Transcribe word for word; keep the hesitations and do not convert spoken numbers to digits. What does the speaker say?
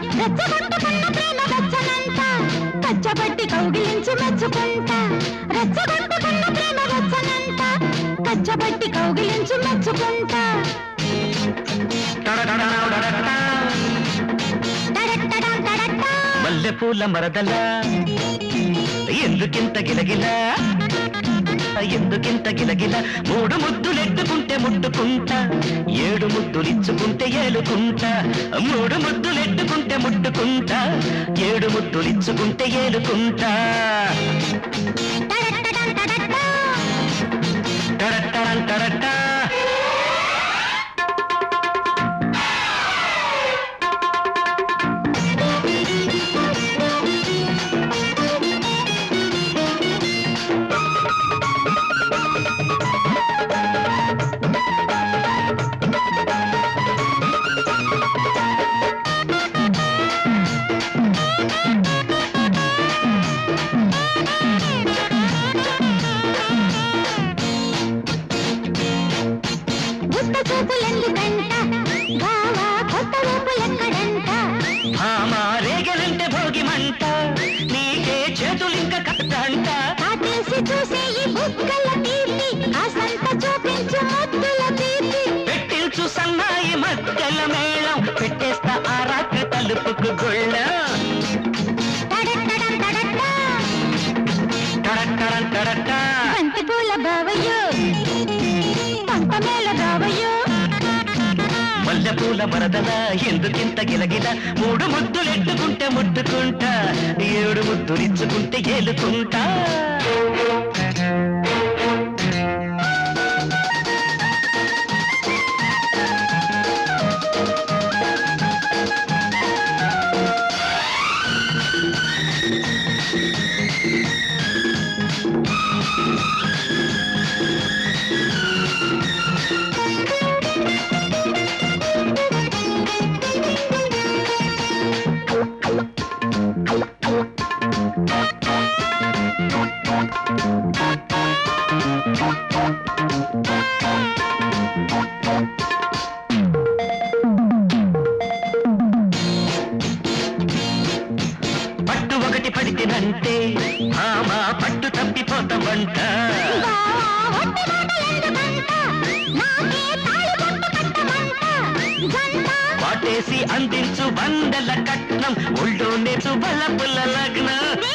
రెచ్చగొట్టుకున్న ప్రేమ రచ్చనంట కచ్చబట్టి కౌగిలించి మెచ్చుకుంటా రెచ్చగొట్టుకున్న ప్రేమ రచ్చనంట కచ్చబట్టి కౌగిలించి మెచ్చుకుంటా మల్లెపూల మరదల ఎందుకింత గిలగిల ఎందుకింత గిలగిల మూడు ముద్దులెట్టుకుంటే ముట్టుకుంటా ఏడు ముద్దులిచ్చుకుంటే ఏలుకుంటా మూడు ముద్దులెట్టుకుంటే ముట్టుకుంటా ఏడు ముద్దులిచ్చుకుంటే ఏలుకుంటా టడట్టడం టడట్టా రేగలంటే భోగి మంట నీకే చేతులింక కట్టంట చూసే ఈ బుక్కల తీపి కాసంత చూపించు ముద్దుల తీపి పెట్టించు సన్నాయి మధ్యల మేళం పెట్టేస్తా ఆ రాత్రి తలుపుకు గొళ్ళ టడట్టడం టడట్టా టడట్టడం టడట్టా బంతి పూల బావయ్యో పంట మేళ బావయ్యో మల్లెపూల మరదల ఎందుకింత గిలగిల మూడు ముద్దులెట్టుకుంటే ముట్టుకుంటా ఏడు ముద్దులిచ్చుకుంటే ఏలుకుంటా పట్టు ఒకటి పడితేనంటే ఆమా పట్టు తప్పిపోతావంట వాటేసి అందించు వందల కట్నం ఒళ్ళో నేచు బల పుల్ల లగ్నం